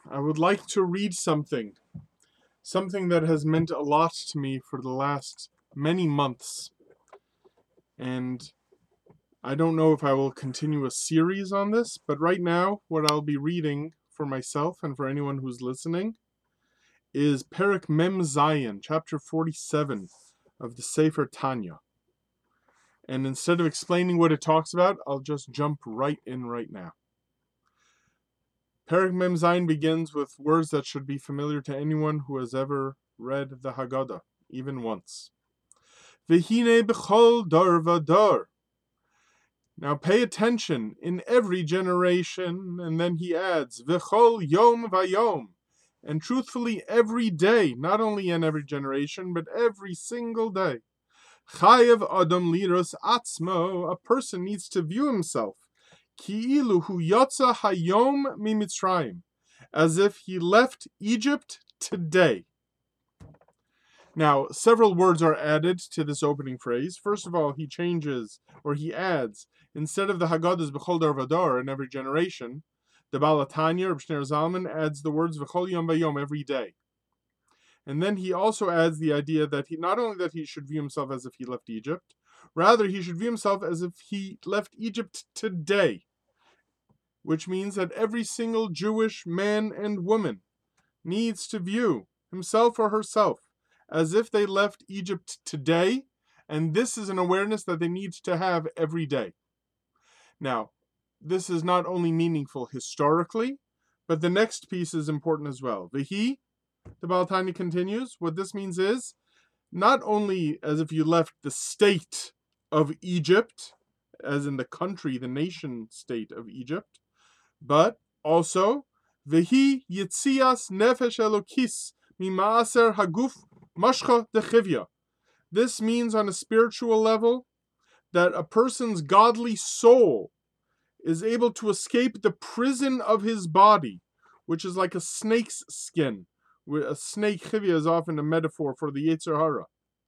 I would like to read something that has meant a lot to me for the last many months. And I don't know if I will continue a series on this, but right now, what I'll be reading for myself and for anyone who's listening is Perek Mem Zayin, chapter 47 of the Sefer Tanya. And instead of explaining what it talks about, I'll just jump right in right now. Perek Mem Zayin begins with words that should be familiar to anyone who has ever read the Haggadah, even once. V'hine b'chol dor v'dor. Now pay attention, in every generation, and then he adds, V'chol yom vayom. And truthfully, every day, not only in every generation, but every single day. Chayev adam liros atzmo, a person needs to view himself, ki'ilu hu yotza hayom mimitzrayim, as if he left Egypt today. Now, several words are added to this opening phrase. First of all, he adds, instead of the Haggadah's B'chol dar v'dor in every generation, the Baal HaTanya, Reb Shneur Zalman, adds the words V'chol yom v'yom, every day. And then he also adds the idea that not only that he should view himself as if he left Egypt, rather he should view himself as if he left Egypt today, which means that every single Jewish man and woman needs to view himself or herself as if they left Egypt today, and this is an awareness that they need to have every day. Now, this is not only meaningful historically, but the next piece is important as well. The Baal HaTanya continues, what this means is, not only as if you left the state of Egypt, as in the country, the nation state of Egypt, but also, Vehi yitzias nefesh elokis mimaaser haguf mashcha dechivya. This means on a spiritual level that a person's godly soul is able to escape the prison of his body, which is like a snake's skin. A snake, chivya, is often a metaphor for the Yetzer Hara.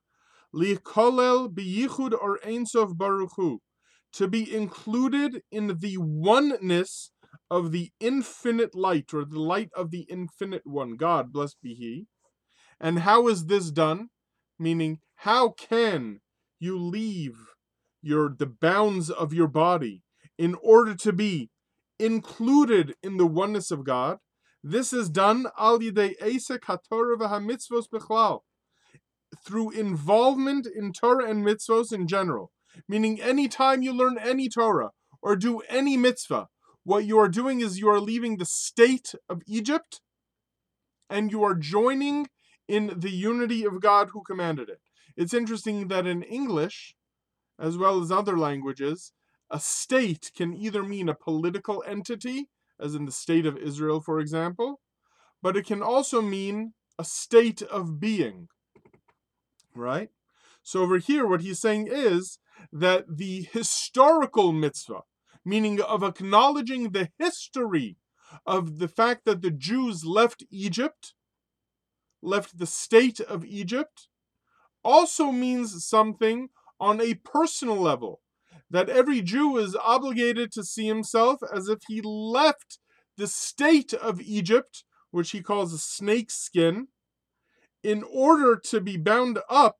Likolel biyichud or Ein Sof Baruch Hu, to be included in the oneness of the infinite light, or the light of the infinite one, God, blessed be He. And how is this done? Meaning, how can you leave the bounds of your body in order to be included in the oneness of God? This is done al yidei esek haTorah v'hamitzvos bechlal, through involvement in Torah and mitzvos in general. Meaning, anytime you learn any Torah or do any mitzvah, what you are doing is you are leaving the state of Egypt and you are joining in the unity of God who commanded it. It's interesting that in English, as well as other languages, a state can either mean a political entity, as in the state of Israel, for example, but it can also mean a state of being, right? So over here, what he's saying is that the historical mitzvah, meaning of acknowledging the history of the fact that the Jews left Egypt, left the state of Egypt, also means something on a personal level, that every Jew is obligated to see himself as if he left the state of Egypt, which he calls a snake skin, in order to be bound up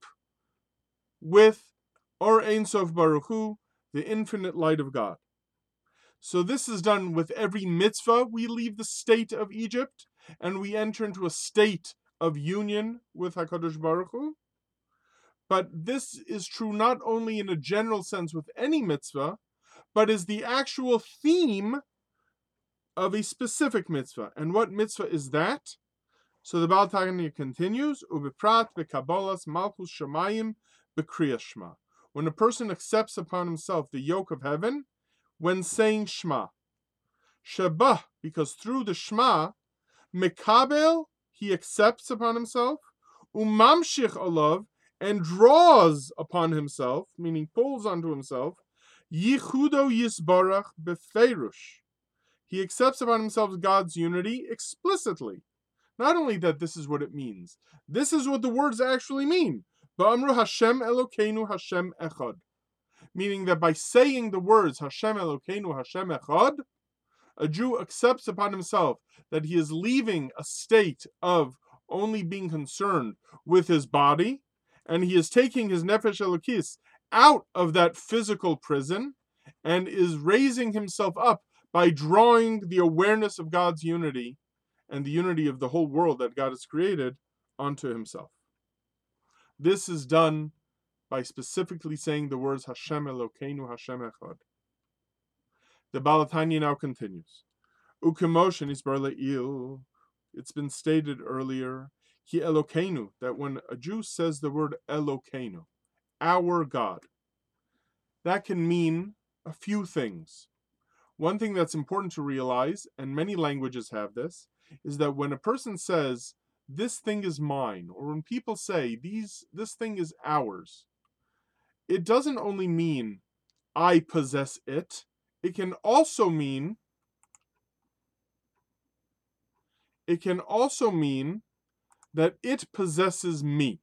with Or Ein Sof Baruch Hu, the infinite light of God. So this is done with every mitzvah. We leave the state of Egypt and we enter into a state of union with HaKadosh Baruch Hu. But this is true not only in a general sense with any mitzvah, but is the actual theme of a specific mitzvah. And what mitzvah is that? So the Baal HaTanya continues, Ubiprat b'kabolas malchus shamayim b'kriyas shema. When a person accepts upon himself the yoke of heaven, when saying Shema. Sheba, because through the Shema, Mekabel, he accepts upon himself, Umamshich alav, and draws upon himself, meaning pulls onto himself, Yichudo Yisbarach Befeirush. He accepts upon himself God's unity explicitly. Not only that this is what it means, this is what the words actually mean. Ba'amru Hashem Elokeinu Hashem Echad. Meaning that by saying the words Hashem Elokeinu Hashem Echad, A Jew accepts upon himself that he is leaving a state of only being concerned with his body, and he is taking his nefesh elokis out of that physical prison, and is raising himself up by drawing the awareness of God's unity and the unity of the whole world that God has created onto himself. This is done by specifically saying the words Hashem Elokeinu, Hashem Echad. The Baal HaTanya now continues. Ukemoshen isbar le'il. It's been stated earlier, Ki Elokeinu, that when a Jew says the word Elokeinu, our God, that can mean a few things. One thing that's important to realize, and many languages have this, is that when a person says, this thing is mine, or when people say, this thing is ours, it doesn't only mean I possess it, it can also mean that it possesses me.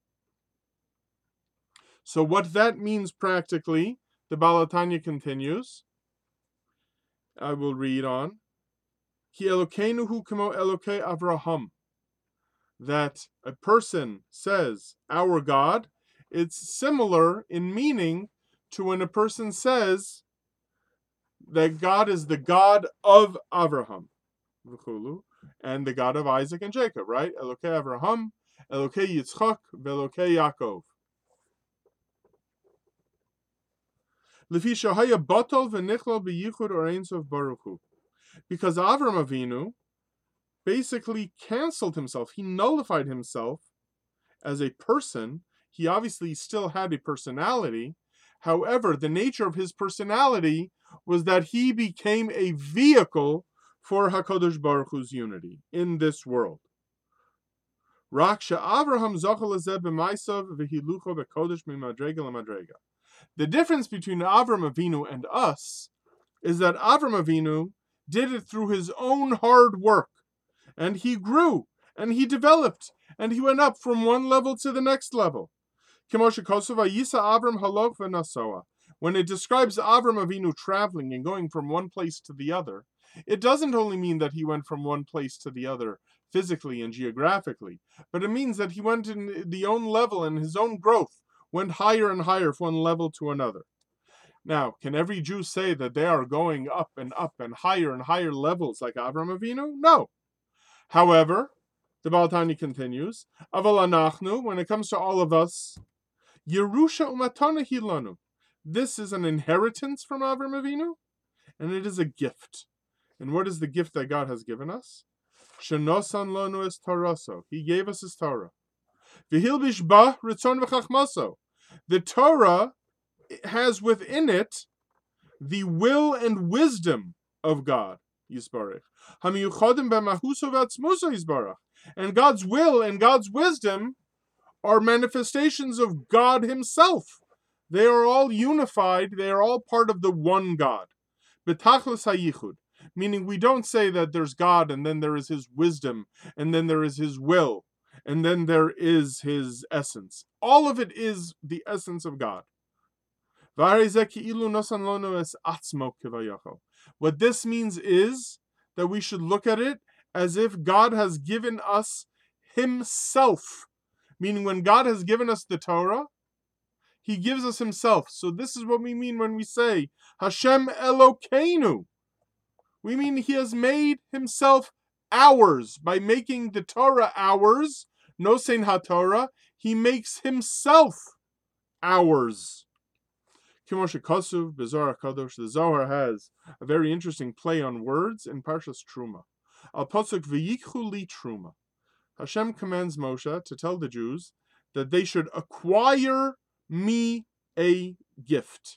So what that means practically, the Baal HaTanya continues. I will read on. Ki Elokeinu hu kamo Elokei Avraham. That a person says, our God, it's similar in meaning to when a person says that God is the God of Avraham, and the God of Isaac and Jacob, right? Elokei Avraham, Elokei Yitzchak, Velokei Yaakov. Lefi shahaya batol v'nichlal b'yichud orein sof baruch hu. Because Avram Avinu basically canceled himself. He nullified himself as a person. He obviously still had a personality. However, the nature of his personality was that he became a vehicle for HaKadosh Baruch Hu's unity in this world. Rak she'Avraham zochel lezeh b'maisav v'hilucho b'kodesh mimadrega l'madrega. The difference between Avram Avinu and us is that Avram Avinu did it through his own hard work, and he grew, and he developed, and he went up from one level to the next level. When it describes Avram Avinu traveling and going from one place to the other, it doesn't only mean that he went from one place to the other physically and geographically, but it means that he went in the own level and his own growth went higher and higher from one level to another. Now, can every Jew say that they are going up and higher levels like Avram Avinu? No. However, the Baal HaTanya continues, Aval anachnu, when it comes to all of us, Yerusha umatana hilanu. This is an inheritance from Avram Avinu, and it is a gift. And what is the gift that God has given us? Shenosan lanu es Toraso. He gave us his Torah. V'hilbish ba ritzon v'chachmaso. The Torah has within it the will and wisdom of God, Yisbarach. Hamiyuchodim b'mahuso v'atzmuso Yisbarach. And God's will and God's wisdom are manifestations of God himself. They are all unified. They are all part of the one God. B'tachlis hayichud. Meaning we don't say that there's God and then there is his wisdom and then there is his will and then there is his essence. All of it is the essence of God. What this means is that we should look at it as if God has given us himself. Meaning when God has given us the Torah, he gives us himself. So this is what we mean when we say Hashem Elokeinu. We mean he has made himself ours. By making the Torah ours, Nosein HaTorah, he makes himself ours. Kimoshe Kosuv, Bezohar Kadosh, the Zohar has a very interesting play on words in Parshas Truma. Al Pasuk V'yikhu li Truma. Hashem commands Moshe to tell the Jews that they should acquire me a gift.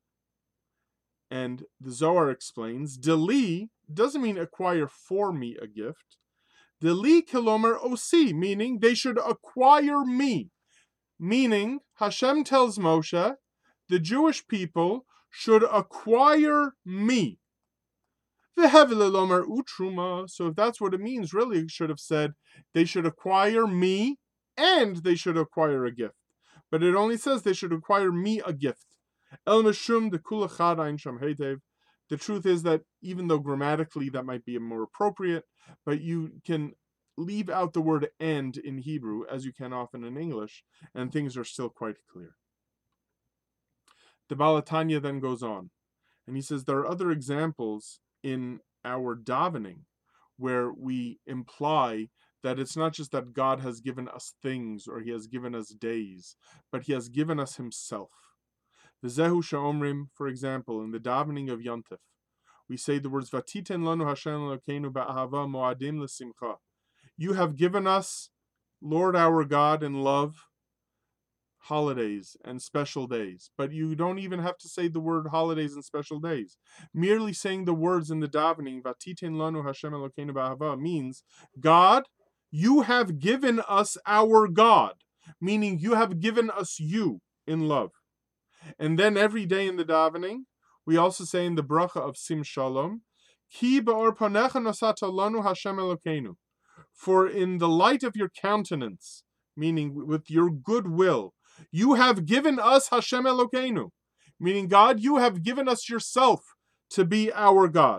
And the Zohar explains, Deli doesn't mean acquire for me a gift. Deli kilomer osi, meaning they should acquire me. Meaning, Hashem tells Moshe, the Jewish people should acquire me. V'hevilelomer utruma. So if that's what it means, really it should have said they should acquire me and they should acquire a gift. But it only says they should acquire me a gift. El Meshum de Kulachad Ein Sham Hetev. the truth is that even though grammatically that might be more appropriate, but you can leave out the word and in Hebrew, as you can often in English, and things are still quite clear. The Baal HaTanya then goes on, and he says there are other examples in our davening where we imply that it's not just that God has given us things or he has given us days, but he has given us himself. The Zehu Sha'omrim, for example, in the davening of Yontif, we say the words Vatiten lanu Hashem Elokeinu ba'ahava moadim l'simcha. You have given us, Lord our God, in love, holidays and special days. But you don't even have to say the word holidays and special days. Merely saying the words in the davening, Vatiten lanu Hashem Elokeinu ba'ahava, means, God, you have given us our God, meaning you have given us you in love. And then every day in the davening, we also say in the bracha of Sim Shalom, Ki ba'or panecha nosata lanu Hashem Elokeinu. For in the light of your countenance, meaning with your goodwill, you have given us Hashem Elokeinu. Meaning, God, you have given us yourself to be our God.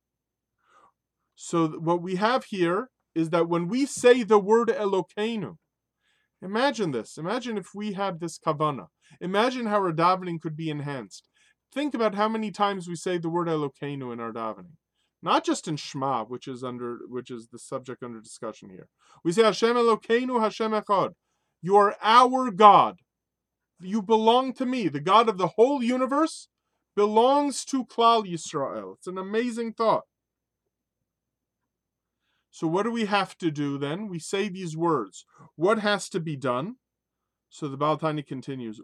So what we have here is that when we say the word Elokeinu, imagine this. Imagine if we had this kavanah. Imagine how our davening could be enhanced. Think about how many times we say the word Elokeinu in our davening. Not just in Shema, which is the subject under discussion here. We say Hashem Elokeinu, Hashem Echad. You are our God. You belong to me. The God of the whole universe belongs to Klal Yisrael. It's an amazing thought. So what do we have to do then? We say these words. What has to be done? So the Baal HaTanya continues.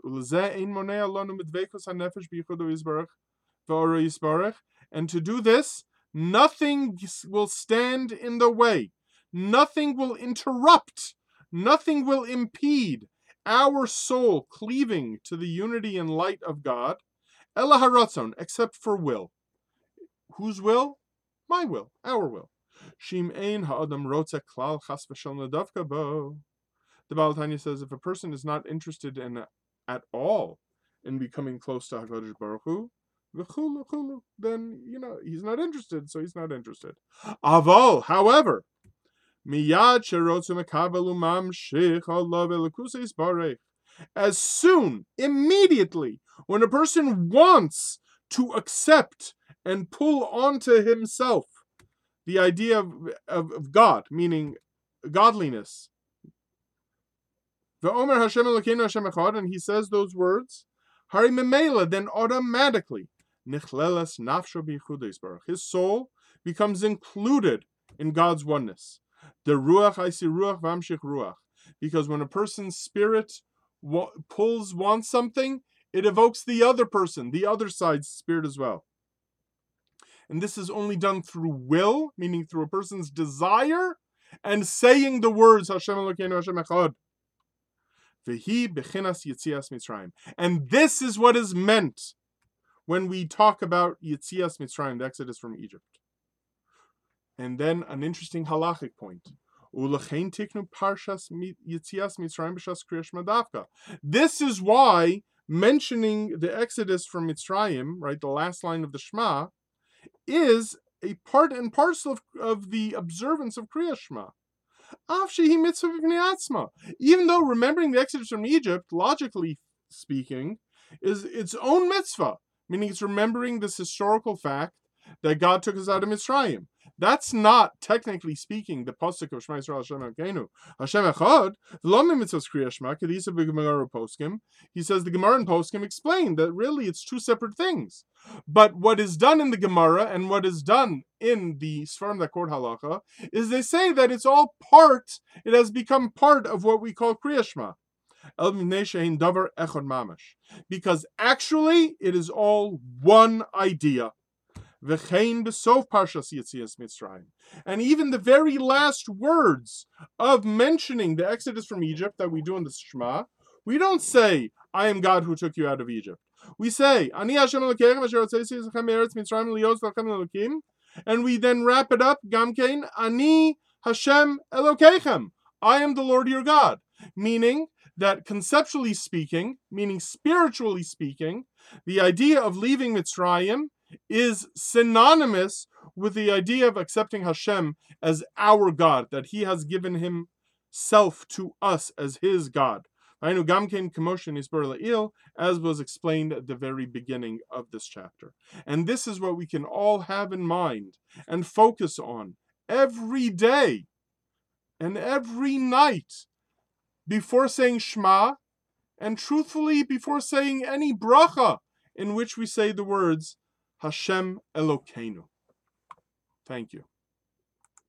And to do this, nothing will stand in the way. Nothing will interrupt. Nothing will impede our soul cleaving to the unity and light of God. Ela haratzon, except for will. Whose will? My will, our will. Shim ein ha'adam rotze klal chas v'shalom ledavka bo. The Baal HaTanya says if a person is not interested at all in becoming close to HaKadosh Baruch Hu, then, he's not interested, so he's not interested. Aval, however, miyad sherotze mekabel umamshich alav elikuseis barech. As soon, immediately, when a person wants to accept and pull onto himself the idea of God, meaning godliness, Ve'omer Hashem Elokeinu Hashem Echad, and he says those words, Hari Memela, then automatically, Nichleles Nafsho B'Yichudei Baruch, his soul becomes included in God's oneness. The Ruach, I see Ruach Vamshich Ruach, because when a person's spirit wants something, it evokes the other person, the other side's spirit as well. And this is only done through will, meaning through a person's desire, and saying the words Hashem Elokeinu Hashem Echad. And this is what is meant when we talk about Yetzias Mitzrayim, the Exodus from Egypt. And then an interesting halachic point. This is why mentioning the Exodus from Mitzrayim, right, the last line of the Shema, is a part and parcel of the observance of Kriyas Shema. Even though remembering the Exodus from Egypt, logically speaking, is its own mitzvah, meaning it's remembering this historical fact that God took us out of Mitzrayim. That's not, technically speaking, the pasuk of Shema Yisrael Hashem Elokeinu Hashem Echad. Lo mitzvos Kriyas Shema kedisa b'Gemara Poskim. He says the Gemara and Poskim explain that really it's two separate things. But what is done in the Gemara and what is done in the Sfarim that quote Halacha is they say that it's all part. It has become part of what we call Kriyas Shema. Because actually it is all one idea. And even the very last words of mentioning the Exodus from Egypt that we do in the Shema, we don't say, I am God who took you out of Egypt. We say, Ani Hashem Elokeichem asher hotzeitis echem me'eretz Mitzrayim lios lachem Elokim, and we then wrap it up, Gamkein, Ani Hashem Elokeichem, I am the Lord your God. Meaning that conceptually speaking, meaning spiritually speaking, the idea of leaving Mitzrayim is synonymous with the idea of accepting Hashem as our God, that He has given Himself to us as His God. As was explained at the very beginning of this chapter. And this is what we can all have in mind and focus on every day and every night before saying Shema, and truthfully before saying any bracha in which we say the words Hashem Elokeinu. Thank you.